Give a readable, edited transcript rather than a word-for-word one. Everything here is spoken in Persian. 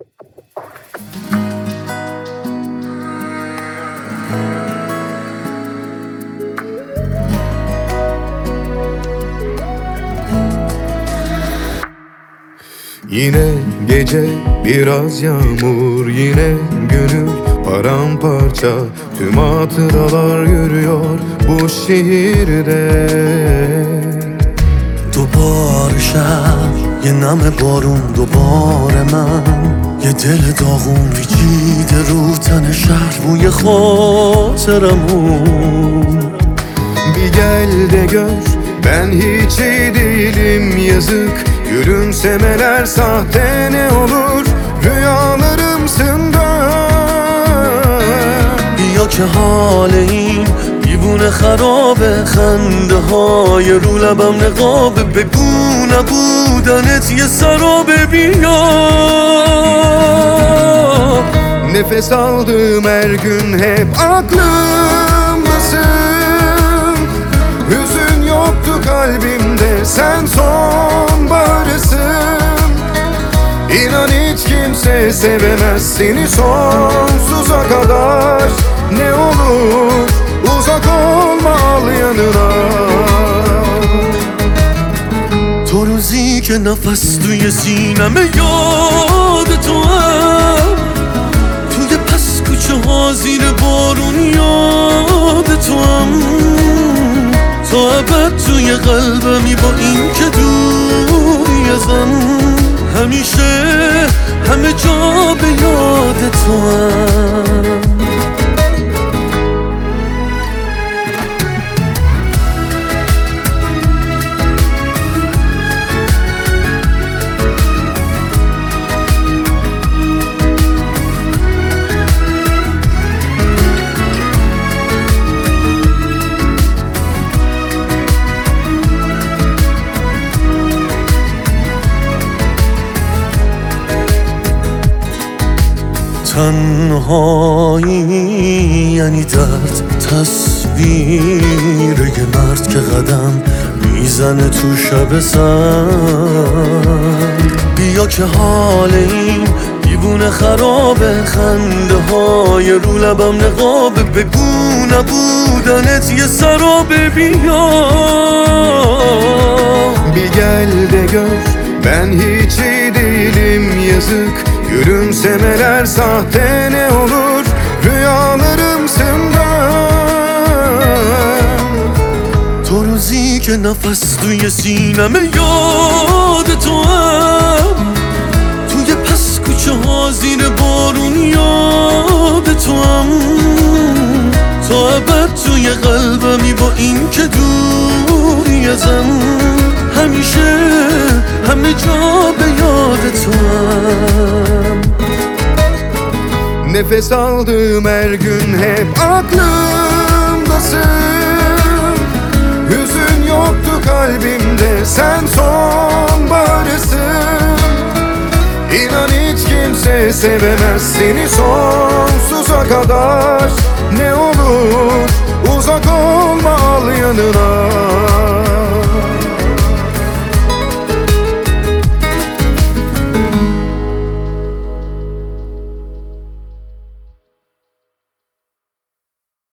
Yine gece biraz yağmur, yine gönül paramparça. Tüm hatıralar yürüyor bu şehirde. دوباره شب یه نم بارون دوباره من یه دل داغون پیچیده رو تن شهر بوی خاطرمون Bir gel de gör ben hiç iyi değilim yazık. Gülümsemeler sahte ne olur rüyalarımsın da. بیا که حال این دیوونه خرابه خنده های رو لبم نقابه بگو نبودنت یه سرابه بیا Nefes aldığım her gün hep aklımdasın. Hüzün yoktu kalbimde, sen sonbaharısın. İnan hiç kimse sevemez seni sonsuza kadar. Ne olur uzak olma, al yanına. تو روزی که نفس توی سینمه یاد تو هم توی پس کوچه ها زیر بارون یاد تو هم تا ابد توی قلبمی با این که دوری ازم همیشه همه جا به یاد تو هم تنهایی یعنی درد تصویر یه مرد که قدم میزنه تو شب سرد بیا که حال این دیوونه خرابه خنده های رو لبم نقابه بگو نبودنت یه سرابه بیا Bir gel de gör ben hiç iyi değilim yazık. Gülümsemeler sahte ne olur rüyalarımsın da. تو روزی که نفس توی سینمه یاد تو هم توی پس کوچه ها زیر بارون یاد تو هم تا ابد توی قلبمی با این که دوری ازم همیشه همه جا به یاد تو هم Nefes aldığım her gün hep aklımdasın. Hüzün yoktu kalbimde, sen sonbaharısın. İnan hiç kimse sevemez seni sonsuza kadar. Ne olur